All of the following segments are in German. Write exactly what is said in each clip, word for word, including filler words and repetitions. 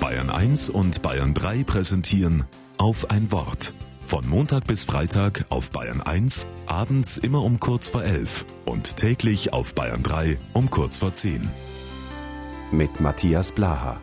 Bayern eins und Bayern drei präsentieren Auf ein Wort. Von Montag bis Freitag auf Bayern eins, abends immer um kurz vor elf und täglich auf Bayern drei um kurz vor zehn. Mit Matthias Blaha.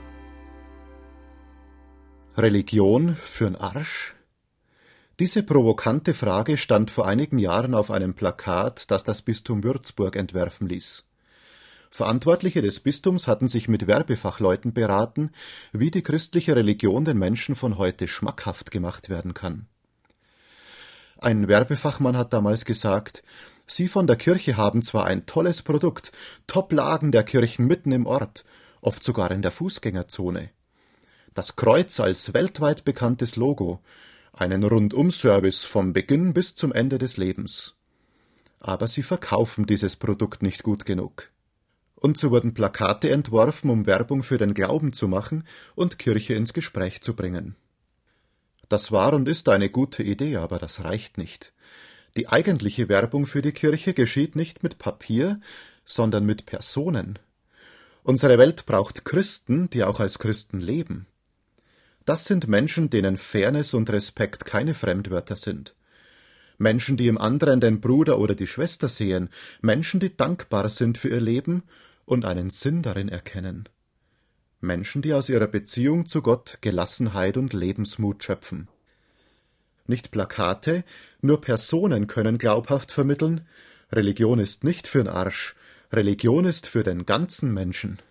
Religion für'n Arsch? Diese provokante Frage stand vor einigen Jahren auf einem Plakat, das das Bistum Würzburg entwerfen ließ. Verantwortliche des Bistums hatten sich mit Werbefachleuten beraten, wie die christliche Religion den Menschen von heute schmackhaft gemacht werden kann. Ein Werbefachmann hat damals gesagt, Sie von der Kirche haben zwar ein tolles Produkt, Top-Lagen der Kirchen mitten im Ort, oft sogar in der Fußgängerzone. Das Kreuz als weltweit bekanntes Logo, einen Rundum-Service vom Beginn bis zum Ende des Lebens. Aber sie verkaufen dieses Produkt nicht gut genug. Und so wurden Plakate entworfen, um Werbung für den Glauben zu machen und Kirche ins Gespräch zu bringen. Das war und ist eine gute Idee, aber das reicht nicht. Die eigentliche Werbung für die Kirche geschieht nicht mit Papier, sondern mit Personen. Unsere Welt braucht Christen, die auch als Christen leben. Das sind Menschen, denen Fairness und Respekt keine Fremdwörter sind. Menschen, die im anderen den Bruder oder die Schwester sehen, Menschen, die dankbar sind für ihr Leben und einen Sinn darin erkennen. Menschen, die aus ihrer Beziehung zu Gott Gelassenheit und Lebensmut schöpfen. Nicht Plakate, nur Personen können glaubhaft vermitteln, Religion ist nicht für'n Arsch, Religion ist für den ganzen Menschen.